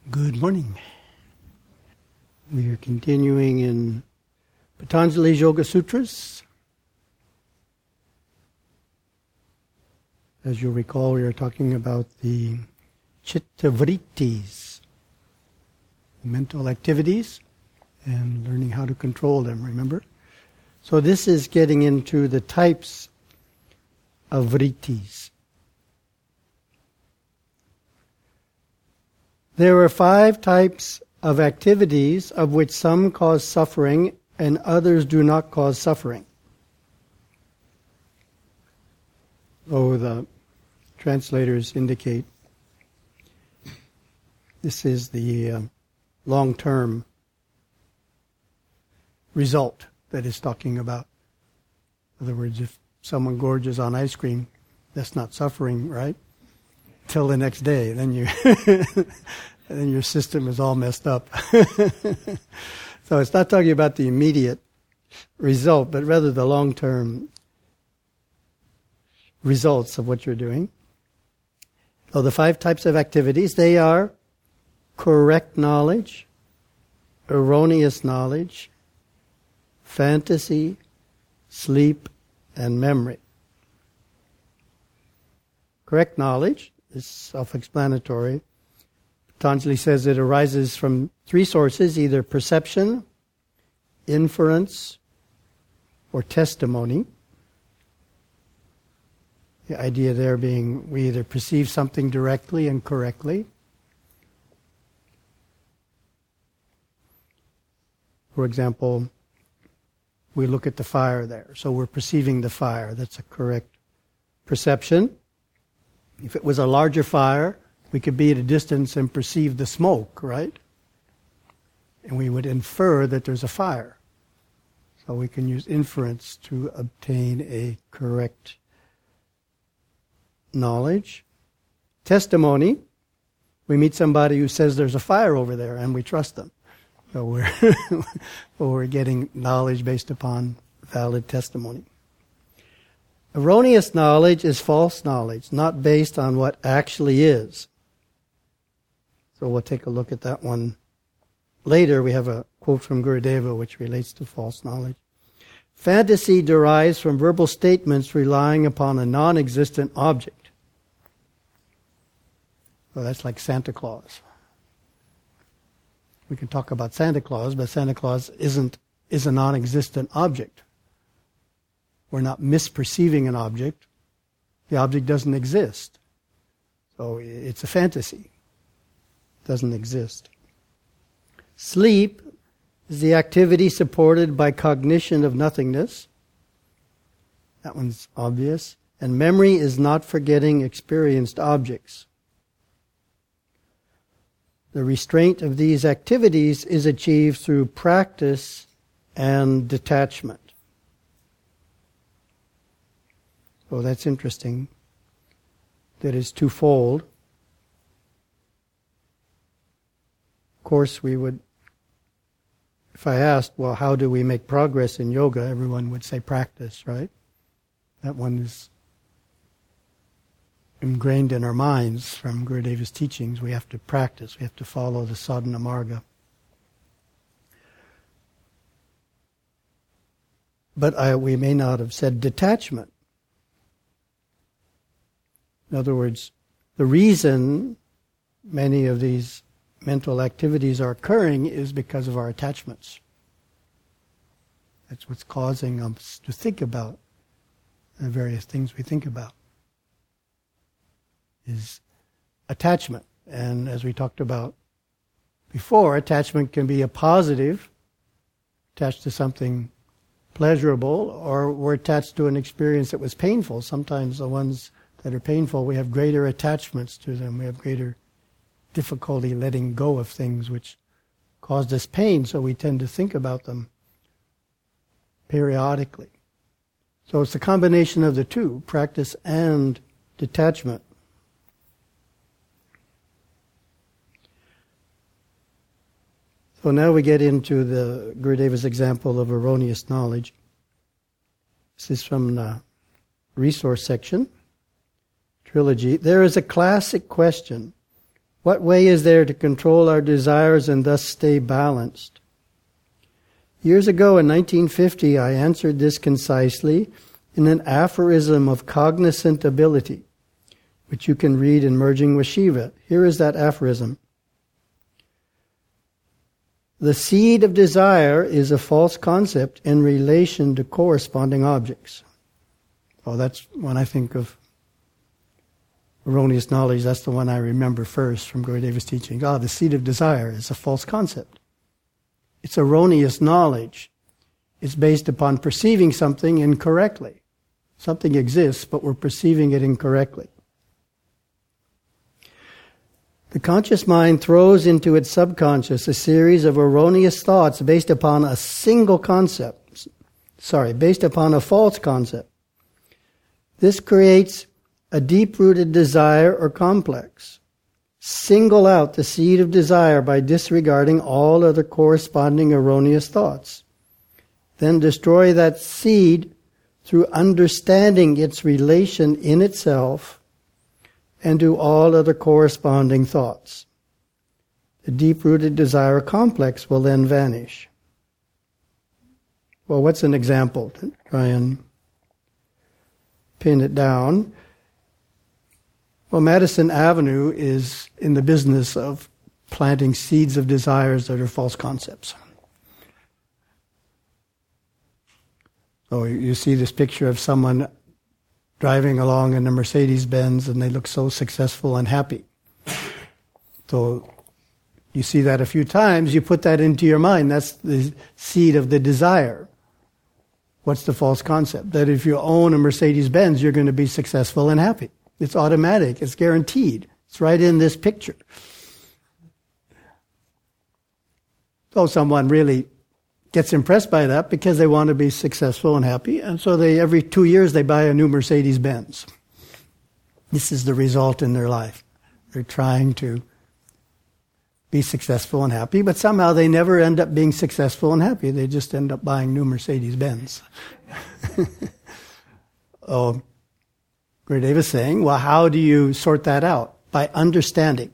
Good morning. We are continuing in Patanjali's Yoga Sutras. As you'll recall, we are talking about the Chitta Vrittis, mental activities, and learning how to control them, remember? So this is getting into the types of Vrittis. There are 5 types of activities of which some cause suffering and others do not cause suffering. Oh, the translators indicate this is the long-term result that it's talking about. In other words, if someone gorges on ice cream, that's not suffering, right? Till the next day, then you and then your system is all messed up. So it's not talking about the immediate result, but rather the long-term results of what you're doing. So the 5 types of activities, they are correct knowledge, erroneous knowledge, fantasy, sleep, and memory. Correct knowledge is self-explanatory. Patanjali says it arises from 3 sources, either perception, inference, or testimony. The idea there being we either perceive something directly and correctly. For example, we look at the fire there, so we're perceiving the fire. That's a correct perception. If it was a larger fire, we could be at a distance and perceive the smoke, right? And we would infer that there's a fire. So we can use inference to obtain a correct knowledge. Testimony, we meet somebody who says there's a fire over there and we trust them. So we're getting knowledge based upon valid testimony. Erroneous knowledge is false knowledge, not based on what actually is. So we'll take a look at that one later. We have a quote from Gurudeva which relates to false knowledge. Fantasy derives from verbal statements relying upon a non-existent object. Well, that's like Santa Claus. We can talk about Santa Claus, but Santa Claus is a non-existent object. We're not misperceiving an object. The object doesn't exist. So it's a fantasy. It doesn't exist. Sleep is the activity supported by cognition of nothingness. That one's obvious. And memory is not forgetting experienced objects. The restraint of these activities is achieved through practice and detachment. So that's interesting. That is twofold. Of course, we would, if I asked, well, how do we make progress in yoga? Everyone would say practice, right? That one is ingrained in our minds from Gurudeva's teachings. We have to practice. We have to follow the sadhana marga. But we may not have said detachment. In other words, the reason many of these mental activities are occurring is because of our attachments. That's what's causing us to think about the various things we think about. Is attachment. And as we talked about before, attachment can be a positive, attached to something pleasurable, or we're attached to an experience that was painful. Sometimes the ones that are painful, we have greater attachments to them. We have greater difficulty letting go of things which caused us pain, so we tend to think about them periodically. So it's a combination of the two, practice and detachment. So now we get into the Gurudeva's example of erroneous knowledge. This is from the resource section, trilogy. There is a classic question. What way is there to control our desires and thus stay balanced? Years ago in 1950, I answered this concisely in an aphorism of cognizant ability, which you can read in Merging with Shiva. Here is that aphorism. The seed of desire is a false concept in relation to corresponding objects. Oh, that's when I think of erroneous knowledge, that's the one I remember first from Gurudeva's teaching. The seed of desire is a false concept. It's erroneous knowledge. It's based upon perceiving something incorrectly. Something exists, but we're perceiving it incorrectly. The conscious mind throws into its subconscious a series of erroneous thoughts based upon a single concept. Based upon a false concept. This creates a deep-rooted desire or complex. Single out the seed of desire by disregarding all other corresponding erroneous thoughts. Then destroy that seed through understanding its relation in itself and to all other corresponding thoughts. The deep-rooted desire complex will then vanish. Well, what's an example to try and pin it down? Well, Madison Avenue is in the business of planting seeds of desires that are false concepts. So you see this picture of someone driving along in a Mercedes-Benz and they look so successful and happy. So you see that a few times, you put that into your mind. That's the seed of the desire. What's the false concept? That if you own a Mercedes-Benz, you're going to be successful and happy. It's automatic. It's guaranteed. It's right in this picture. So someone really gets impressed by that because they want to be successful and happy, and so every 2 years they buy a new Mercedes-Benz. This is the result in their life. They're trying to be successful and happy, but somehow they never end up being successful and happy. They just end up buying new Mercedes-Benz. Gurudeva is saying, well, how do you sort that out? By understanding.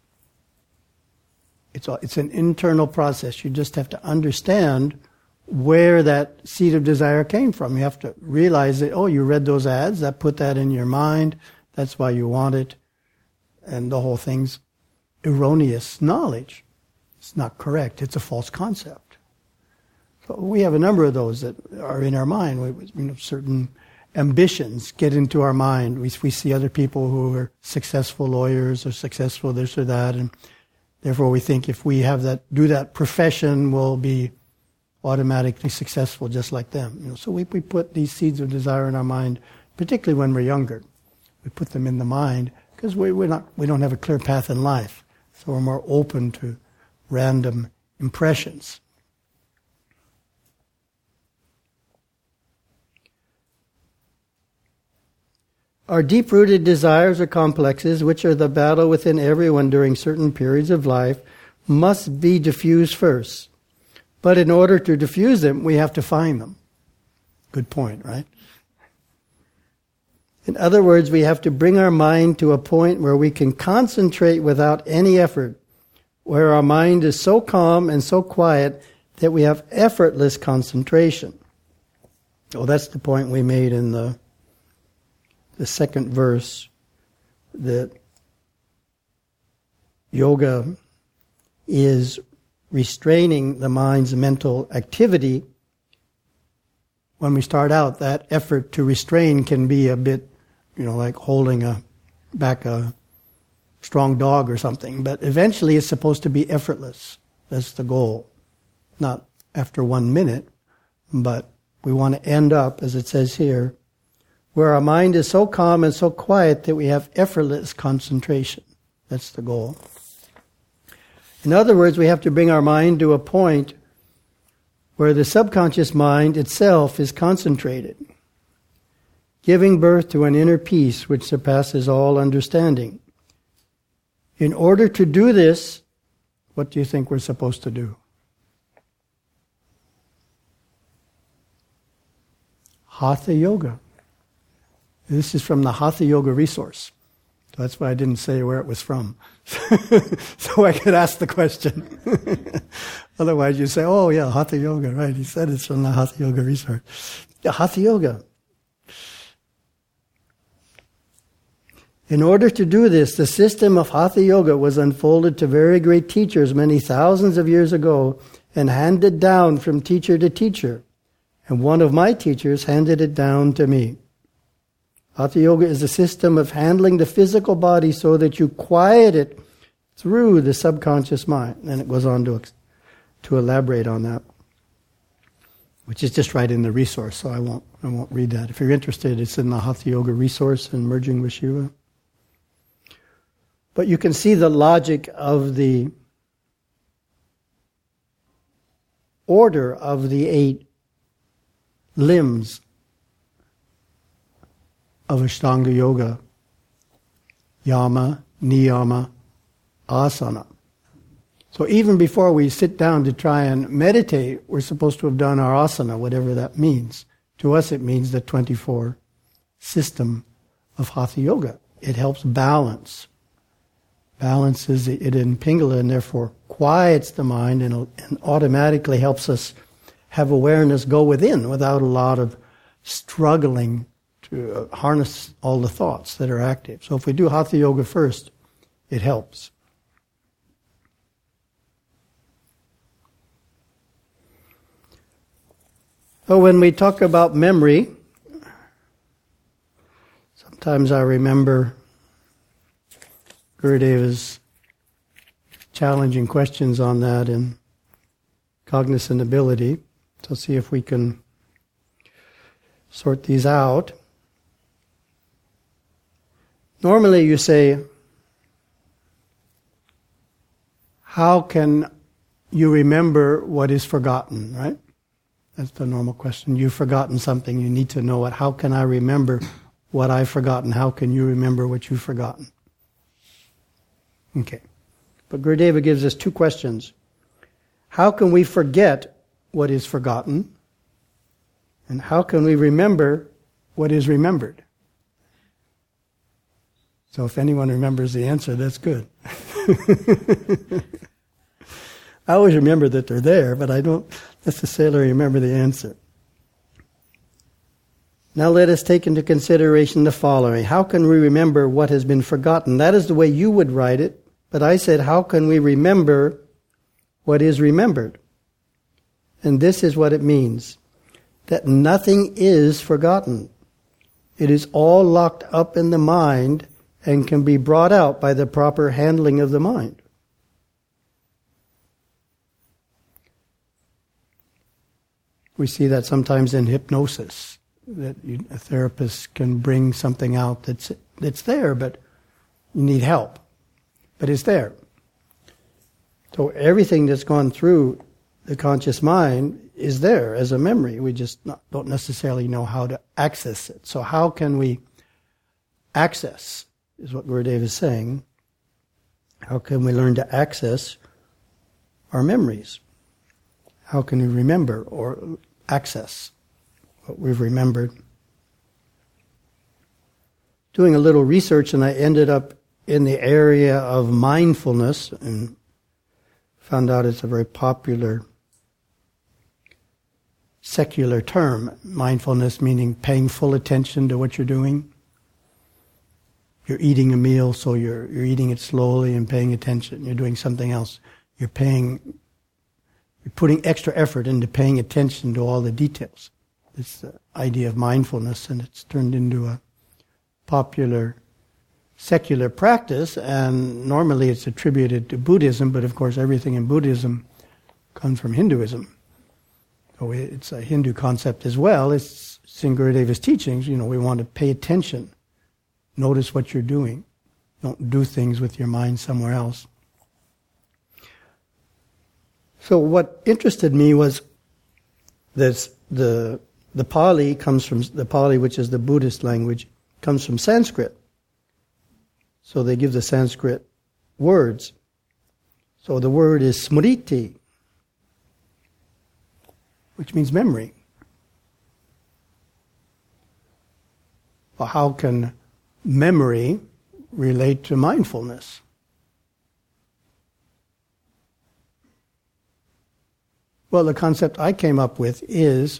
It's an internal process. You just have to understand where that seed of desire came from. You have to realize that, you read those ads, that put that in your mind, that's why you want it, and the whole thing's erroneous knowledge. It's not correct. It's a false concept. So we have a number of those that are in our mind. Certain ambitions get into our mind. We see other people who are successful lawyers or successful this or that, and therefore we think if we do that profession, we'll be automatically successful just like them. So we put these seeds of desire in our mind, particularly when we're younger. We put them in the mind because we don't have a clear path in life, so we're more open to random impressions. Our deep-rooted desires or complexes, which are the battle within everyone during certain periods of life, must be diffused first. But in order to diffuse them, we have to find them. Good point, right? In other words, we have to bring our mind to a point where we can concentrate without any effort, where our mind is so calm and so quiet that we have effortless concentration. That's the point we made in the second verse, that yoga is restraining the mind's mental activity. When we start out, that effort to restrain can be a bit, like holding back a strong dog or something. But eventually it's supposed to be effortless. That's the goal. Not after 1 minute, but we want to end up, as it says here, where our mind is so calm and so quiet that we have effortless concentration. That's the goal. In other words, we have to bring our mind to a point where the subconscious mind itself is concentrated, giving birth to an inner peace which surpasses all understanding. In order to do this, what do you think we're supposed to do? Hatha Yoga. This is from the Hatha Yoga resource. That's why I didn't say where it was from. So I could ask the question. Otherwise you say, oh yeah, Hatha Yoga, right. He said it's from the Hatha Yoga resource. Yeah, Hatha Yoga. In order to do this, the system of Hatha Yoga was unfolded to very great teachers many thousands of years ago and handed down from teacher to teacher. And one of my teachers handed it down to me. Hatha Yoga is a system of handling the physical body so that you quiet it through the subconscious mind. And it goes on to elaborate on that, which is just right in the resource, so I won't read that. If you're interested, it's in the Hatha Yoga resource in Merging with Shiva. But you can see the logic of the order of the 8 limbs of Ashtanga Yoga: Yama, Niyama, Asana. So even before we sit down to try and meditate, we're supposed to have done our asana, whatever that means. To us it means the 24 system of Hatha Yoga. It helps balance. Balances it in Pingala and therefore quiets the mind and automatically helps us have awareness go within without a lot of struggling to harness all the thoughts that are active. So if we do Hatha Yoga first, it helps. So when we talk about memory, sometimes I remember Gurudeva's challenging questions on that in Cognizant Ability. So see if we can sort these out. Normally you say, how can you remember what is forgotten, right? That's the normal question. You've forgotten something, you need to know it. How can I remember what I've forgotten? How can you remember what you've forgotten? Okay. But Gurudeva gives us 2 questions. How can we forget what is forgotten? And how can we remember what is remembered? So if anyone remembers the answer, that's good. I always remember that they're there, but I don't necessarily remember the answer. Now let us take into consideration the following. How can we remember what has been forgotten? That is the way you would write it, but I said, how can we remember what is remembered? And this is what it means, that nothing is forgotten. It is all locked up in the mind and can be brought out by the proper handling of the mind. We see that sometimes in hypnosis, that a therapist can bring something out that's there, but you need help. But it's there. So everything that's gone through the conscious mind is there as a memory. We just don't necessarily know how to access it. So how can we access, is what Gurudev is saying. How can we learn to access our memories? How can we remember or access what we've remembered? Doing a little research, and I ended up in the area of mindfulness and found out it's a very popular secular term. Mindfulness meaning paying full attention to what you're doing. You're eating a meal, so you're eating it slowly and paying attention. You're doing something else. You're putting extra effort into paying attention to all the details. It's the idea of mindfulness, and it's turned into a popular secular practice, and normally it's attributed to Buddhism, but of course everything in Buddhism comes from Hinduism. So it's a Hindu concept as well. It's in Gurudeva's teachings, we want to pay attention. Notice what you're doing. Don't do things with your mind somewhere else. So what interested me was that the Pali comes from, the Pali, which is the Buddhist language, comes from Sanskrit. So they give the Sanskrit words. So the word is smriti, which means memory. Well, how can memory relate to mindfulness? Well, the concept I came up with is,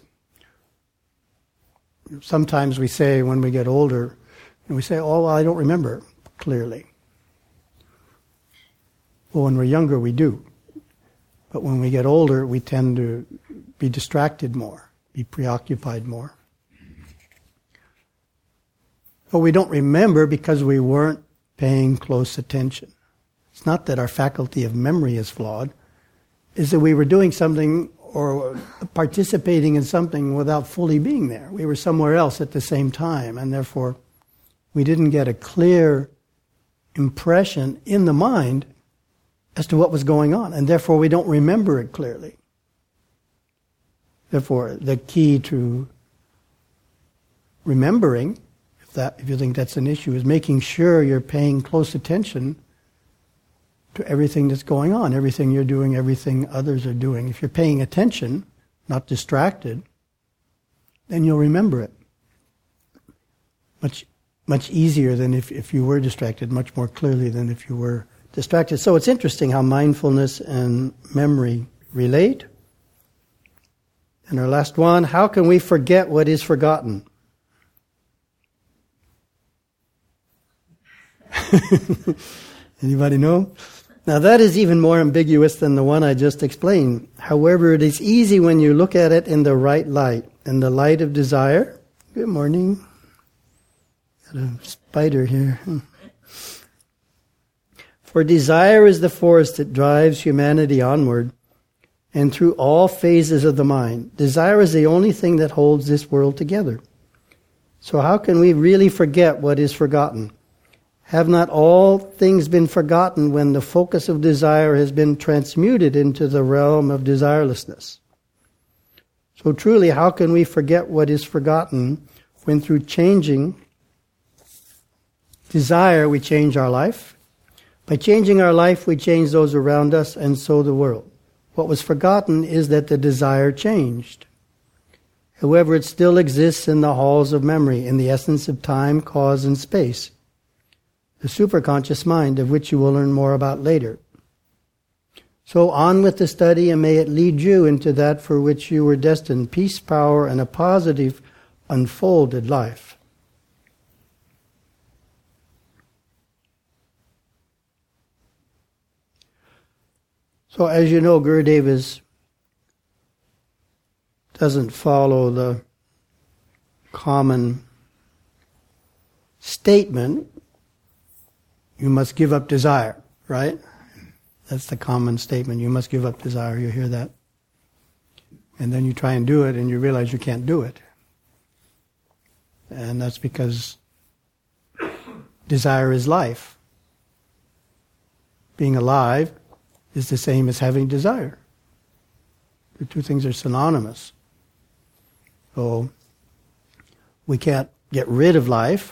sometimes we say when we get older, and we say, oh, well, I don't remember clearly. Well, when we're younger, we do. But when we get older, we tend to be distracted more, be preoccupied more. But we don't remember because we weren't paying close attention. It's not that our faculty of memory is flawed. It's that we were doing something or participating in something without fully being there. We were somewhere else at the same time, and therefore we didn't get a clear impression in the mind as to what was going on, and therefore we don't remember it clearly. Therefore, the key to remembering, if you think that's an issue, is making sure you're paying close attention to everything that's going on, everything you're doing, everything others are doing. If you're paying attention, not distracted, then you'll remember it. Much easier than if you were distracted, much more clearly than if you were distracted. So it's interesting how mindfulness and memory relate. And our last one, how can we forget what is forgotten? Anybody know? Now that is even more ambiguous than the one I just explained. However, it is easy when you look at it in the right light, in the light of desire. Good morning. Got a spider here. For desire is the force that drives humanity onward and through all phases of the mind. Desire is the only thing that holds this world together. So how can we really forget what is forgotten? Have not all things been forgotten when the focus of desire has been transmuted into the realm of desirelessness? So truly, how can we forget what is forgotten when through changing desire we change our life? By changing our life, we change those around us and so the world. What was forgotten is that the desire changed. However, it still exists in the halls of memory, in the essence of time, cause, and space. The superconscious mind, of which you will learn more about later. So on with the study, and may it lead you into that for which you were destined, peace, power, and a positive, unfolded life. So as you know, Gurudev doesn't follow the common statement, you must give up desire, right? That's the common statement. You must give up desire. You hear that? And then you try and do it and you realize you can't do it. And that's because desire is life. Being alive is the same as having desire. The two things are synonymous. So we can't get rid of life.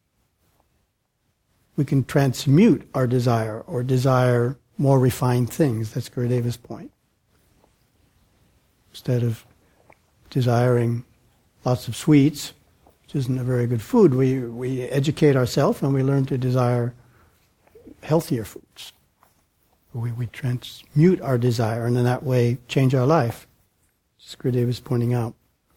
We can transmute our desire or desire more refined things. That's Gurudev's point. Instead of desiring lots of sweets, which isn't a very good food, we educate ourselves and we learn to desire healthier foods. We transmute our desire and in that way change our life, as Gurudev is pointing out.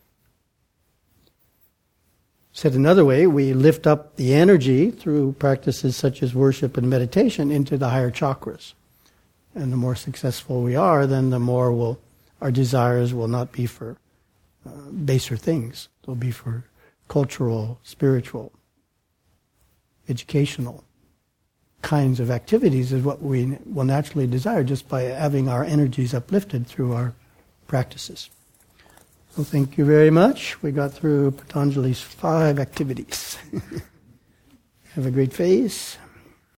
Said another way, we lift up the energy through practices such as worship and meditation into the higher chakras. And the more successful we are, then the more our desires will not be for baser things. They'll be for cultural, spiritual, educational kinds of activities is what we will naturally desire just by having our energies uplifted through our practices. So thank you very much. We got through Patanjali's 5 activities. Have a great face.